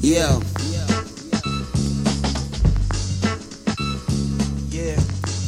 Yo. Yeah.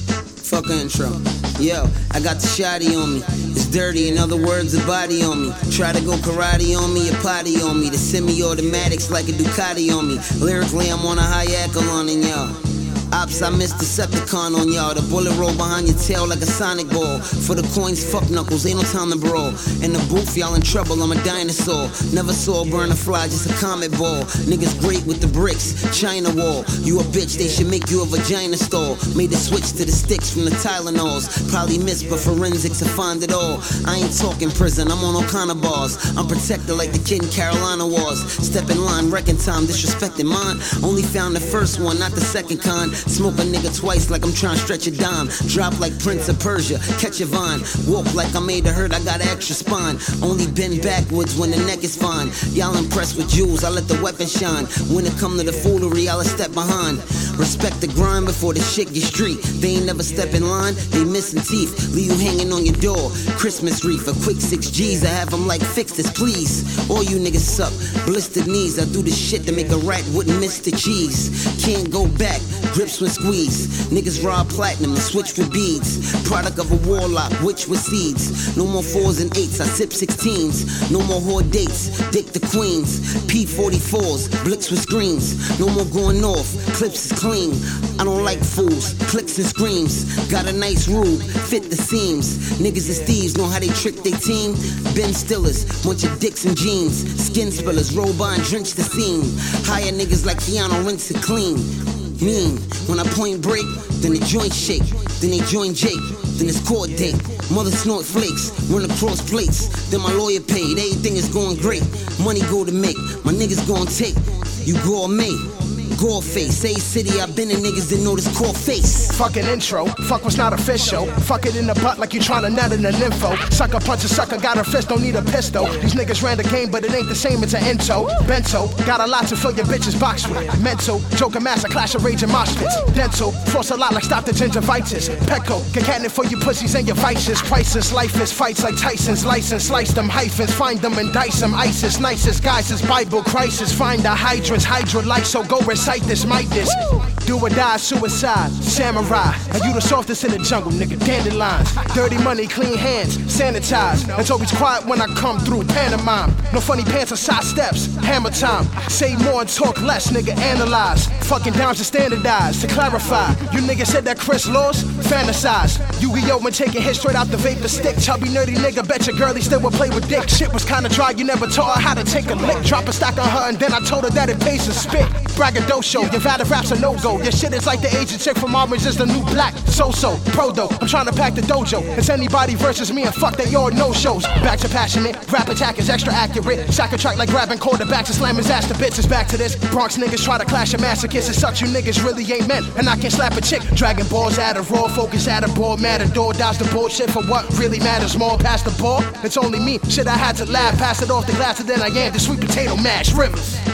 Fuck intro. Yo, I got the shotty on me. It's dirty, in other words, a body on me. Try to go karate on me, a potty on me. The semi-automatics like a Ducati on me. Lyrically, I'm on a high echelon in y'all. Ops, I missed Decepticon on y'all. The bullet roll behind your tail like a sonic ball. For the coins, fuck knuckles, ain't no time to brawl. In the booth, y'all in trouble, I'm a dinosaur. Never saw a burn a fly, just a comet ball. Niggas great with the bricks, China wall. You a bitch, they should make you a vagina stall. Made the switch to the sticks from the Tylenols. Probably missed, but forensics will find it all. I ain't talking prison, I'm on all kind of bars. I'm protected like the kid in Carolina Wars. Step in line, wrecking time, disrespecting mine. Only found the first one, not the second kind. Smoke a nigga twice like I'm trying to stretch a dime. Drop like Prince of Persia, catch a vine. Walk like I made a hurt, I got an extra spine. Only bend backwards when the neck is fine. Y'all impressed with jewels, I let the weapon shine. When it come to the foolery, I'll step behind. Respect the grind before the shit get street. They ain't never step in line, they missing teeth. Leave you hanging on your door. Christmas wreath, a quick 6 G's. I have them like, fix this please. All you niggas suck, blistered knees. I do the shit to make a rat wouldn't miss the cheese. Can't go back, grips when squeeze. Niggas rob platinum and switch for beads. Product of a warlock, which with seeds. No more 4s and 8s, I sip 16s. No more whore dates, dick the queens. P44s, blicks with screens. No more going off, clips is clean. I don't like fools, clicks and screams. Got a nice rube, fit the seams. Niggas is thieves, know how they trick they team. Ben Stillers, bunch of dicks and jeans. Skin spillers, roll by and drench the scene. Hire niggas like Keanu, rinse it clean. Mean, when I point break, then the joint shake. Then they join Jake, then it's court date. Mother snort flakes, run across plates. Then my lawyer paid, everything is going great. Money go to make, my niggas gon' take. You gourmet, gore face. Say city, I been in niggas that know this core face. Fucking intro, fuck what's not official. Fuck it in the butt like you tryna nut in an info. Sucker punch a sucker, got a fist, don't need a pistol. These niggas ran the game, but it ain't the same, it's an into. Bento, got a lot to fill your bitch's box with. Mental, Joker master, clash of rage and mosh pits. Dental, force a lot like stop the gingivitis. Petco, get catnip for you pussies and your vices. Prices, lifeless, fights like Tyson's license. Slice them hyphens, find them and dice them. ISIS, nicest guys is Bible crisis. Find the hydrants, hydrolyte, so go recite this, might this. Do or die, suicide, samurai. And you the softest in the jungle, nigga, dandelions. Dirty money, clean hands, sanitize. It's always quiet when I come through, pantomime. No funny pants or side steps, hammer time. Say more and talk less, nigga, analyze. Fucking downs to standardize, to clarify. You niggas said that Chris Laws, fantasize. Yu-Gi-Oh! When taking hits straight out the vapor stick. Chubby, nerdy nigga, bet your girlie still would play with dick. Shit was kinda dry, you never taught her how to take a lick. Drop a stack on her and then I told her that it pays to spit. Braggadocio, your valid rap's a no-go. Your shit is like the Asian chick from Orange is the new black. So-so, pro-do, I'm trying to pack the dojo. It's anybody versus me and fuck they all no-shows. Back to passionate, rap attack is extra accurate. Sack a track like grabbing quarterbacks and slam his ass to bits. It's back to this. Bronx niggas try to clash a masochist. It sucks, you niggas really ain't meant. And I can slap a chick. Dragon balls at a raw, focus at a ball. Matador, dodge the bullshit for what really matters more. Pass the ball, it's only me. Shit, I had to laugh, pass it off the glass and then I am the sweet potato mash rivers.